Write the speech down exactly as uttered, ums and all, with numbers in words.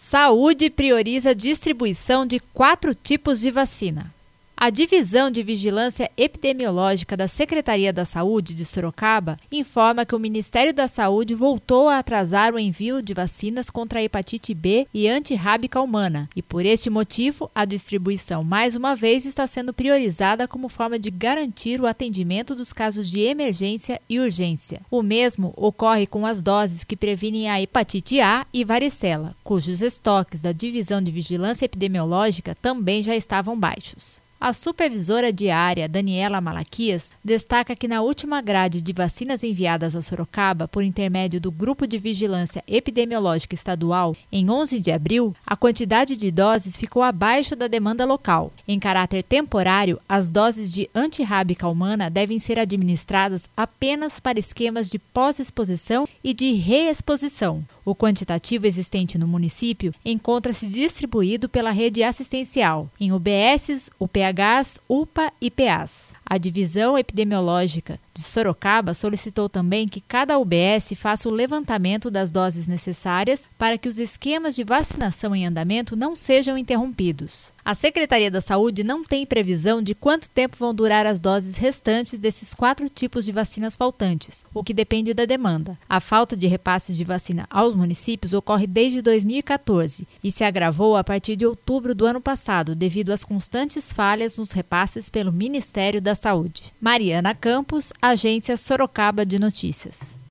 Saúde prioriza a distribuição de quatro tipos de vacina. A Divisão de Vigilância Epidemiológica da Secretaria da Saúde de Sorocaba informa que o Ministério da Saúde voltou a atrasar o envio de vacinas contra a hepatite B e antirrábica humana e, por este motivo, a distribuição mais uma vez está sendo priorizada como forma de garantir o atendimento dos casos de emergência e urgência. O mesmo ocorre com as doses que previnem a hepatite A e varicela, cujos estoques da Divisão de Vigilância Epidemiológica também já estavam baixos. A supervisora diária, Daniela Malaquias, destaca que na última grade de vacinas enviadas a Sorocaba por intermédio do Grupo de Vigilância Epidemiológica Estadual, em onze de abril, a quantidade de doses ficou abaixo da demanda local. Em caráter temporário, as doses de antirrábica humana devem ser administradas apenas para esquemas de pós-exposição e de reexposição. O quantitativo existente no município encontra-se distribuído pela rede assistencial, em U B Ss, U P Hs, U P A e P As. A Divisão Epidemiológica de Sorocaba solicitou também que cada U B S faça o levantamento das doses necessárias para que os esquemas de vacinação em andamento não sejam interrompidos. A Secretaria da Saúde não tem previsão de quanto tempo vão durar as doses restantes desses quatro tipos de vacinas faltantes, o que depende da demanda. A falta de repasses de vacina aos municípios ocorre desde dois mil e quatorze e se agravou a partir de outubro do ano passado, devido às constantes falhas nos repasses pelo Ministério da Saúde. Mariana Campos, Agência Sorocaba de Notícias.